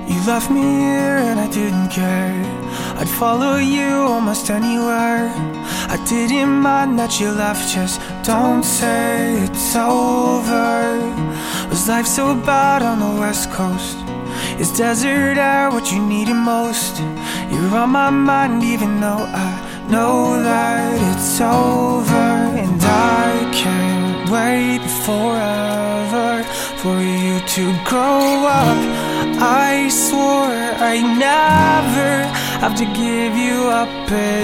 You left me here and I didn't care. I'd follow you almost anywhere. I didn't mind that you left, just don't say it's over. Was life so bad on the west coast? Is desert air what you needed most? You're on my mind even though I know that it's over. And I can't wait forever for you to grow up. I swore I'd never have to give you up at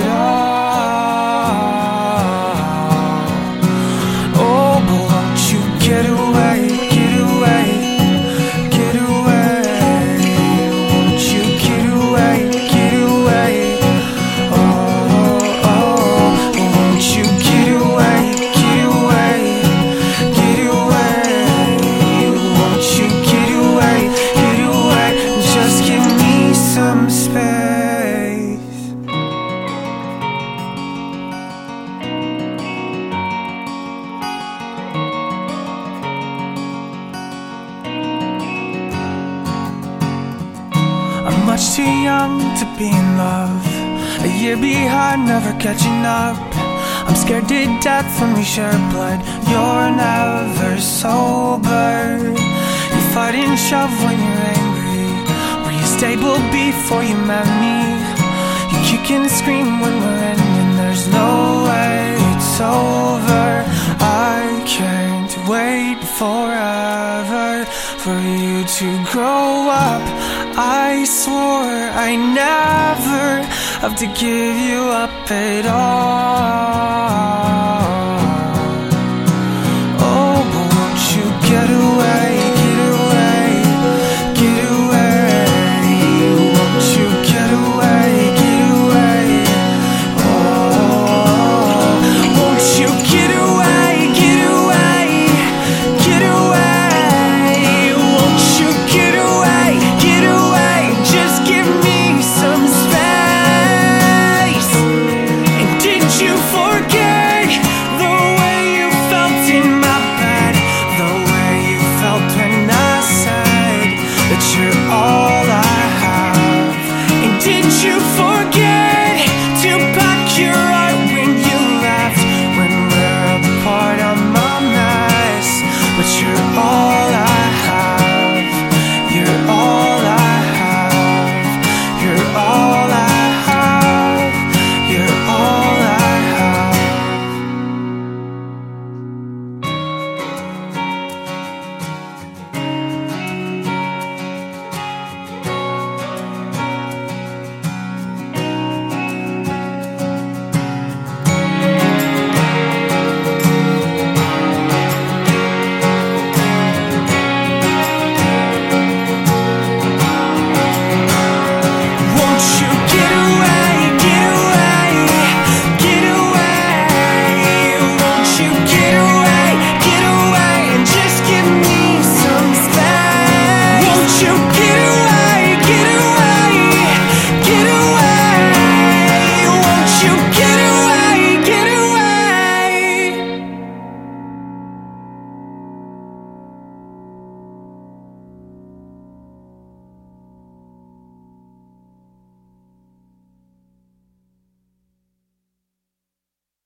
all. Oh, but won't you get away, get away, get away? Won't you get away, get away? Oh, oh, won't you get away, get away, get away? Won't you get away, get away? Just give me some space. I'm much too young to be in love, a year behind, never catching up. I'm scared to death when we share blood. You're never sober. You fight and shove when you're angry. Were you stable before you met me? You kick and scream when we're ending. There's no way it's over. I can't wait forever for you to grow up. I swore I never have to give you up at all.